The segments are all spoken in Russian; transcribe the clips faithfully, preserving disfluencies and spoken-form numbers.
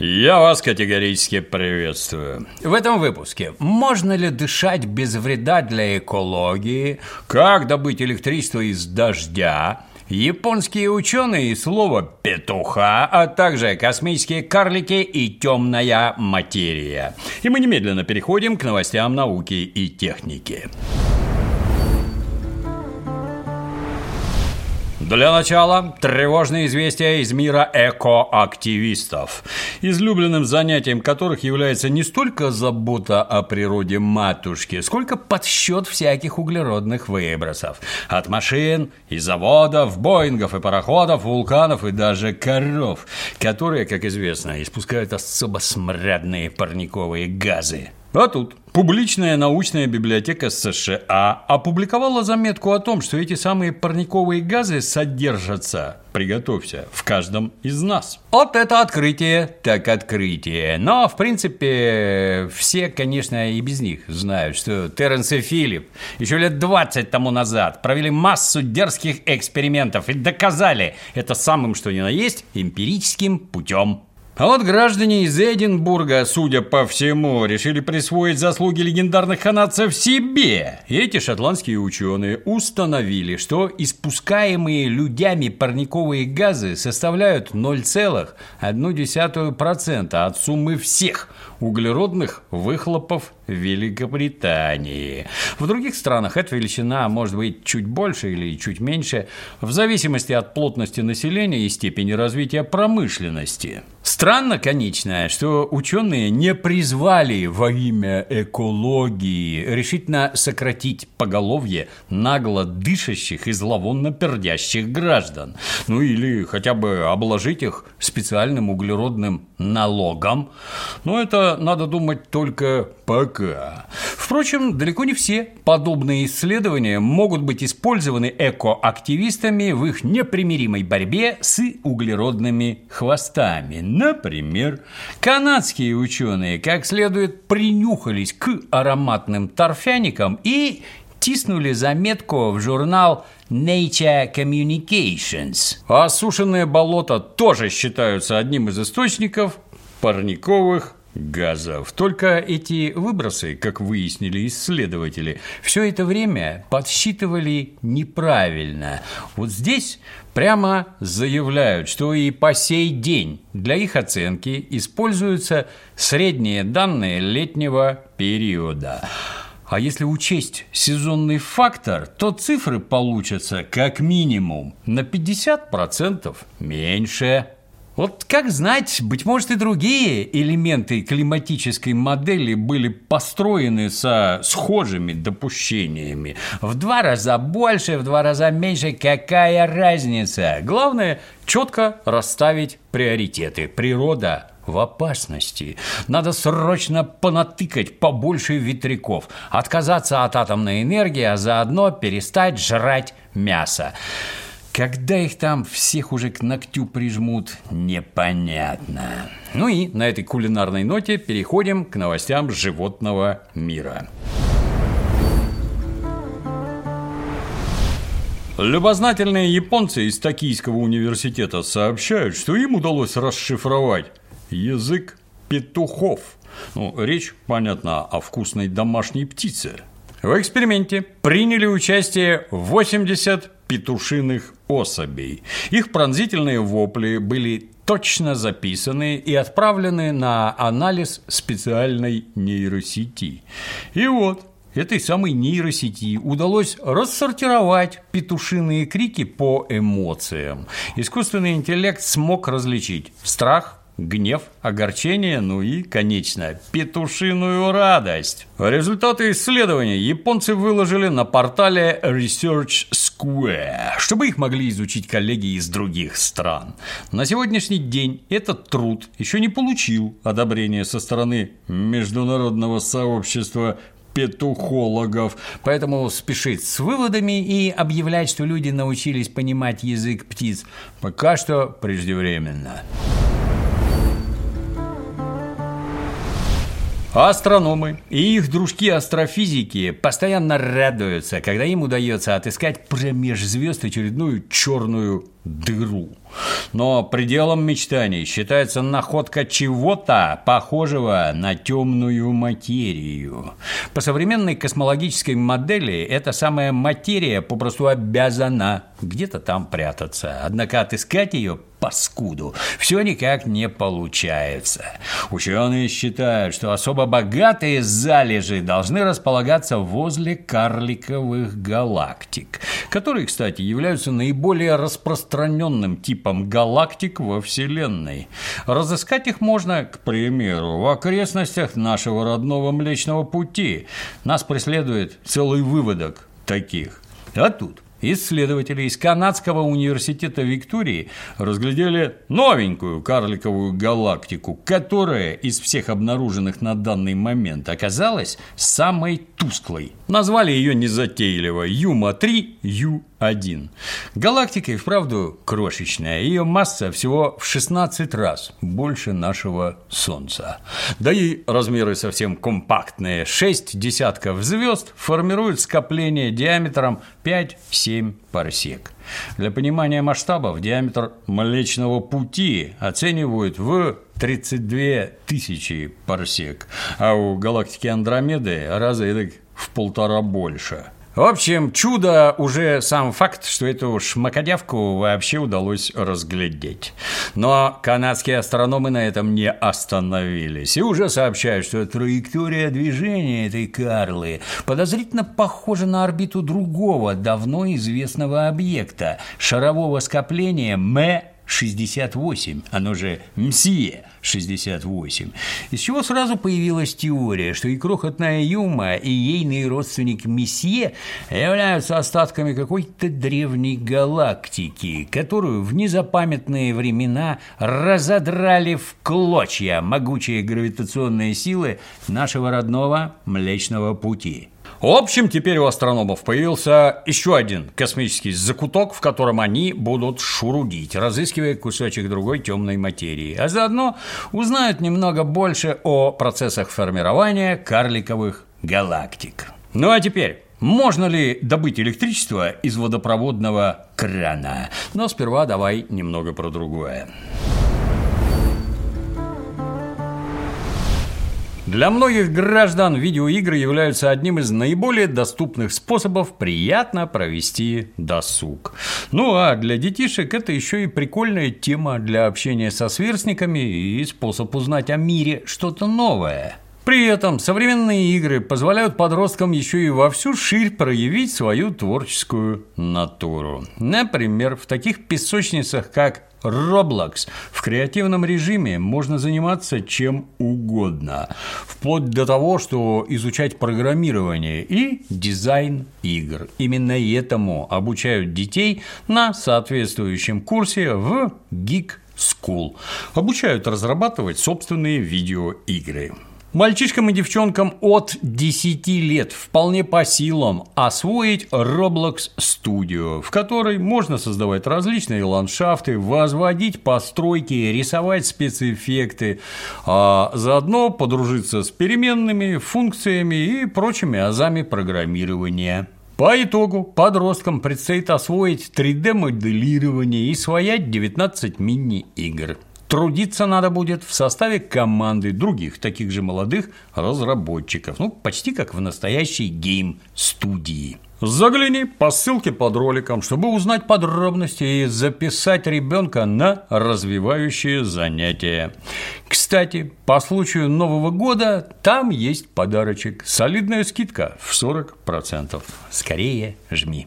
Я вас категорически приветствую. В этом выпуске: можно ли дышать без вреда для экологии, как добыть электричество из дождя, японские ученые и слово «петуха», а также космические карлики и темная материя. И мы немедленно переходим к новостям науки и техники. Для начала тревожные известия из мира экоактивистов, излюбленным занятием которых является не столько забота о природе матушки, сколько подсчет всяких углеродных выбросов. От машин и заводов, боингов и пароходов, вулканов и даже коров, которые, как известно, испускают особо смрадные парниковые газы. А тут публичная научная библиотека США опубликовала заметку о том, что эти самые парниковые газы содержатся, приготовься, в каждом из нас. Вот это открытие, так открытие. Но, в принципе, все, конечно, и без них знают, что Терренс и Филипп еще лет двадцать тому назад провели массу дерзких экспериментов и доказали это самым что ни на есть эмпирическим путем. А вот граждане из Эдинбурга, судя по всему, решили присвоить заслуги легендарных канадцев себе. И эти шотландские ученые установили, что испускаемые людьми парниковые газы составляют ноль целых одну десятую процента от суммы всех углеродных выхлопов Великобритании. В других странах эта величина может быть чуть больше или чуть меньше, в зависимости от плотности населения и степени развития промышленности. Странно, конечно, что ученые не призвали во имя экологии решительно сократить поголовье нагло дышащих и зловонно пердящих граждан. Ну или хотя бы обложить их специальным углеродным налогом. Но это, надо думать, только пока. Впрочем, далеко не все подобные исследования могут быть использованы экоактивистами в их непримиримой борьбе с углеродными хвостами. Например, канадские ученые как следует принюхались к ароматным торфяникам и тиснули заметку в журнал Nature Communications. Осушенные болота тоже считаются одним из источников парниковых газов. Только эти выбросы, как выяснили исследователи, все это время подсчитывали неправильно. Вот здесь прямо заявляют, что и по сей день для их оценки используются средние данные летнего периода. А если учесть сезонный фактор, то цифры получатся как минимум на пятьдесят процентов меньше. Вот как знать, быть может, и другие элементы климатической модели были построены со схожими допущениями. В два раза больше, в два раза меньше, какая разница? Главное, четко расставить приоритеты. Природа в опасности. Надо срочно понатыкать побольше ветряков, отказаться от атомной энергии, а заодно перестать жрать мясо. Когда их там всех уже к ногтю прижмут, непонятно. Ну и на этой кулинарной ноте переходим к новостям животного мира. Любознательные японцы из Токийского университета сообщают, что им удалось расшифровать язык петухов. Ну, речь, понятно, о вкусной домашней птице. В эксперименте приняли участие восемьдесят петушиных особей. Их пронзительные вопли были точно записаны и отправлены на анализ специальной нейросети. И вот этой самой нейросети удалось рассортировать петушиные крики по эмоциям. Искусственный интеллект смог различить страх, гнев, огорчение, ну и, конечно, петушиную радость. Результаты исследования японцы выложили на портале Research Square, чтобы их могли изучить коллеги из других стран. На сегодняшний день этот труд еще не получил одобрения со стороны международного сообщества петухологов, поэтому спешить с выводами и объявлять, что люди научились понимать язык птиц, пока что преждевременно. Астрономы и их дружки-астрофизики постоянно радуются, когда им удается отыскать промеж звезд очередную черную дыру. Но пределом мечтаний считается находка чего-то похожего на темную материю. По современной космологической модели эта самая материя попросту обязана где-то там прятаться. Однако отыскать ее, паскуду, все никак не получается. Ученые считают, что особо богатые залежи должны располагаться возле карликовых галактик, которые, кстати, являются наиболее распространенным типом галактик во Вселенной. Разыскать их можно, к примеру, в окрестностях нашего родного Млечного Пути. Нас преследует целый выводок таких. А тут исследователи из Канадского университета Виктории разглядели новенькую карликовую галактику, которая из всех обнаруженных на данный момент оказалась самой тусклой. Назвали ее незатейливо Юма три Ю один. Галактика и вправду крошечная, ее масса всего в шестнадцать раз больше нашего Солнца. Да и размеры совсем компактные. Шесть десятков звезд формируют скопление диаметром пять-семь парсек. Для понимания масштабов диаметр Млечного Пути оценивают в тридцать две тысячи парсек, а у галактики Андромеды раза эдак в полтора больше. В общем, чудо уже сам факт, что эту шмакодявку вообще удалось разглядеть. Но канадские астрономы на этом не остановились и уже сообщают, что траектория движения этой Карлы подозрительно похожа на орбиту другого, давно известного объекта – шарового скопления М шестьдесят восемь, оно же Мсье шестьдесят восемь, из чего сразу появилась теория, что и крохотная Юма, и ейный родственник Месье являются остатками какой-то древней галактики, которую в незапамятные времена разодрали в клочья могучие гравитационные силы нашего родного Млечного Пути. В общем, теперь у астрономов появился еще один космический закуток, в котором они будут шурудить, разыскивая кусочек другой темной материи, а заодно узнают немного больше о процессах формирования карликовых галактик. Ну а теперь, можно ли добыть электричество из водопроводного крана? Но сперва давай немного про другое. Для многих граждан видеоигры являются одним из наиболее доступных способов приятно провести досуг. Ну а для детишек это еще и прикольная тема для общения со сверстниками и способ узнать о мире что-то новое. При этом современные игры позволяют подросткам еще и во всю ширь проявить свою творческую натуру. Например, в таких песочницах, как Roblox, в креативном режиме можно заниматься чем угодно, вплоть до того, что изучать программирование и дизайн игр. Именно этому обучают детей на соответствующем курсе в Geek School. Обучают разрабатывать собственные видеоигры. Мальчишкам и девчонкам от десяти лет вполне по силам освоить Roblox Studio, в которой можно создавать различные ландшафты, возводить постройки, рисовать спецэффекты, а заодно подружиться с переменными, функциями и прочими азами программирования. По итогу подросткам предстоит освоить три дэ-моделирование и своять девятнадцать мини-игр. Трудиться надо будет в составе команды других таких же молодых разработчиков, ну, почти как в настоящей гейм-студии. Загляни по ссылке под роликом, чтобы узнать подробности и записать ребенка на развивающие занятия. Кстати, по случаю Нового года там есть подарочек. Солидная скидка в сорок процентов. Скорее жми.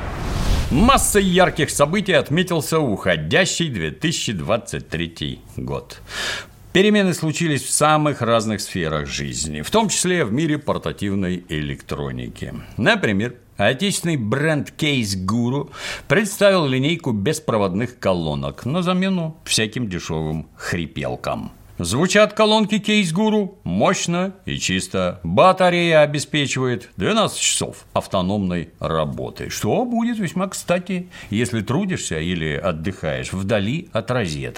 Массой ярких событий отметился уходящий две тысячи двадцать третий год. Перемены случились в самых разных сферах жизни, в том числе в мире портативной электроники. Например, отечественный бренд Case Guru представил линейку беспроводных колонок на замену всяким дешевым хрипелкам. Звучат колонки Case Guru мощно и чисто. Батарея обеспечивает двенадцать часов автономной работы, что будет весьма кстати, если трудишься или отдыхаешь вдали от розеток.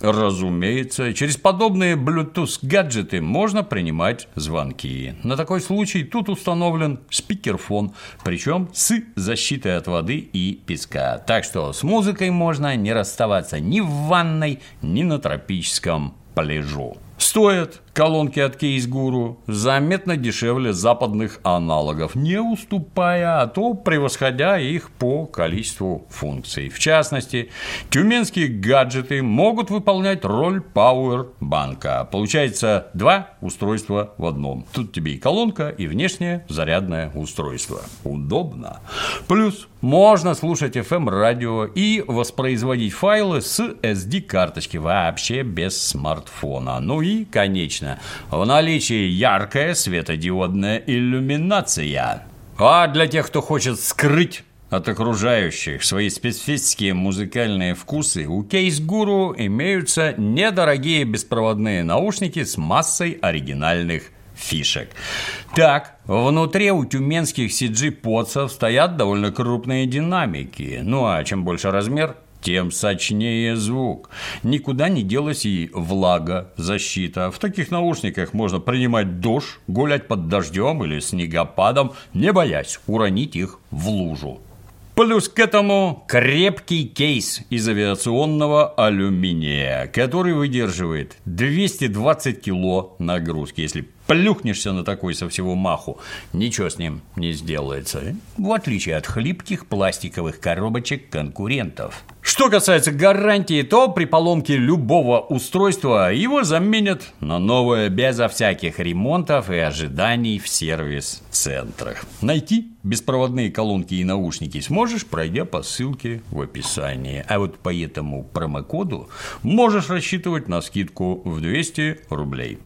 разумеется, через подобные Bluetooth-гаджеты можно принимать звонки. На такой случай тут установлен спикерфон, причем с защитой от воды и песка. Так что с музыкой можно не расставаться ни в ванной, ни на тропическом пляжу. Стоят колонки от Case Guru заметно дешевле западных аналогов, не уступая, а то превосходя их по количеству функций. В частности, тюменские гаджеты могут выполнять роль пауэрбанка. Получается два устройства в одном. Тут тебе и колонка, и внешнее зарядное устройство. Удобно. Плюс можно слушать эф эм-радио и воспроизводить файлы с эс ди-карточки вообще без смартфона. Ну и, конечно, в наличии яркая светодиодная иллюминация. А для тех, кто хочет скрыть от окружающих свои специфические музыкальные вкусы, у Case Guru имеются недорогие беспроводные наушники с массой оригинальных фишек. Так, внутри у тюменских си джи-подсов стоят довольно крупные динамики. Ну а чем больше размер, тем сочнее звук. Никуда не делась и влага, защита. В таких наушниках можно принимать душ, гулять под дождем или снегопадом, не боясь уронить их в лужу. Плюс к этому крепкий кейс из авиационного алюминия, который выдерживает двести двадцать кило нагрузки. Если плюхнешься на такой со всего маху, ничего с ним не сделается, в отличие от хлипких пластиковых коробочек конкурентов. Что касается гарантии, то при поломке любого устройства его заменят на новое безо всяких ремонтов и ожиданий в сервис-центрах. Найти беспроводные колонки и наушники сможешь, пройдя по ссылке в описании. А вот по этому промокоду можешь рассчитывать на скидку в двести рублей.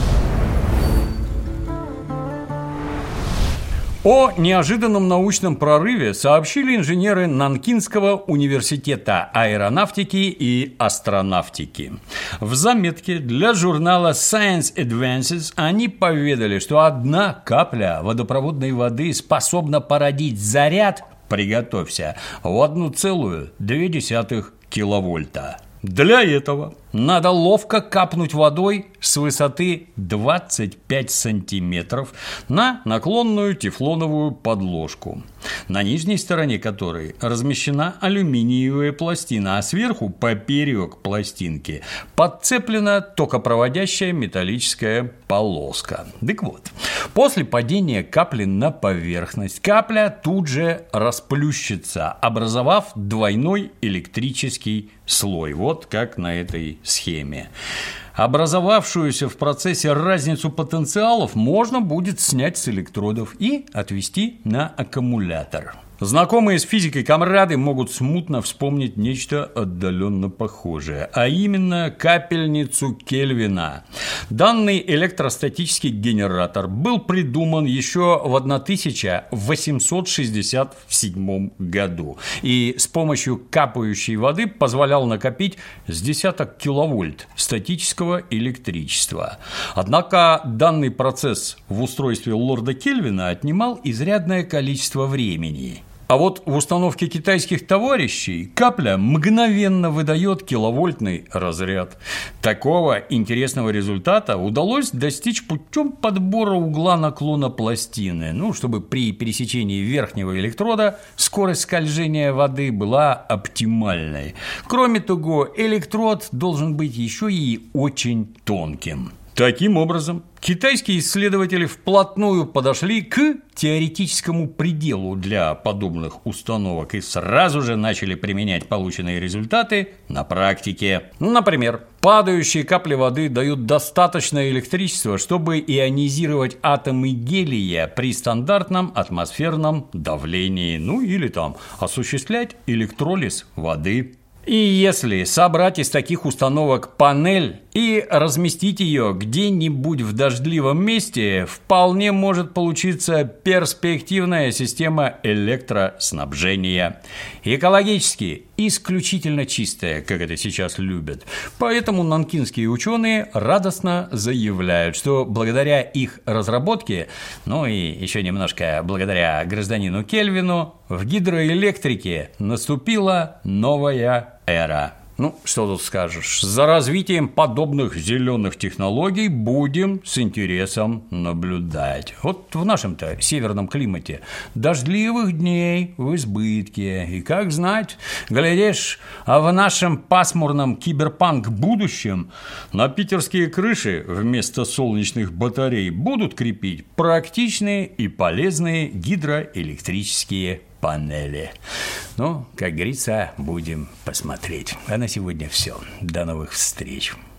О неожиданном научном прорыве сообщили инженеры Нанкинского университета аэронавтики и астронавтики. В заметке для журнала Science Advances они поведали, что одна капля водопроводной воды способна породить заряд, приготовься, в одну целую две десятых киловольта. Для этого надо ловко капнуть водой с высоты двадцать пять сантиметров на наклонную тефлоновую подложку, на нижней стороне которой размещена алюминиевая пластина, а сверху поперек пластинки подцеплена токопроводящая металлическая полоска. Так вот, после падения капли на поверхность, капля тут же расплющится, образовав двойной электрический слой. Вот как на этой схеме. Образовавшуюся в процессе разницу потенциалов можно будет снять с электродов и отвести на аккумулятор. Знакомые с физикой комрады могут смутно вспомнить нечто отдаленно похожее, а именно капельницу Кельвина. Данный электростатический генератор был придуман еще в тысяча восемьсот шестьдесят седьмом году и с помощью капающей воды позволял накопить с десяток киловольт статического электричества. Однако данный процесс в устройстве лорда Кельвина отнимал изрядное количество времени. А вот в установке китайских товарищей капля мгновенно выдает киловольтный разряд. Такого интересного результата удалось достичь путем подбора угла наклона пластины, ну, чтобы при пересечении верхнего электрода скорость скольжения воды была оптимальной. Кроме того, электрод должен быть еще и очень тонким. Таким образом, китайские исследователи вплотную подошли к теоретическому пределу для подобных установок и сразу же начали применять полученные результаты на практике. Например, падающие капли воды дают достаточное электричество, чтобы ионизировать атомы гелия при стандартном атмосферном давлении, ну или там осуществлять электролиз воды. И если собрать из таких установок панель и разместить ее где-нибудь в дождливом месте, вполне может получиться перспективная система электроснабжения. Экологически исключительно чистая, как это сейчас любят. Поэтому нанкинские ученые радостно заявляют, что благодаря их разработке, ну и еще немножко благодаря гражданину Кельвину, в гидроэлектрике наступила новая эра. Ну, что тут скажешь. За развитием подобных зеленых технологий будем с интересом наблюдать. Вот в нашем-то северном климате дождливых дней в избытке. И как знать, глядишь, а в нашем пасмурном киберпанк-будущем на питерские крыши вместо солнечных батарей будут крепить практичные и полезные гидроэлектрические панели. Ну, как говорится, будем посмотреть. А на сегодня все. До новых встреч.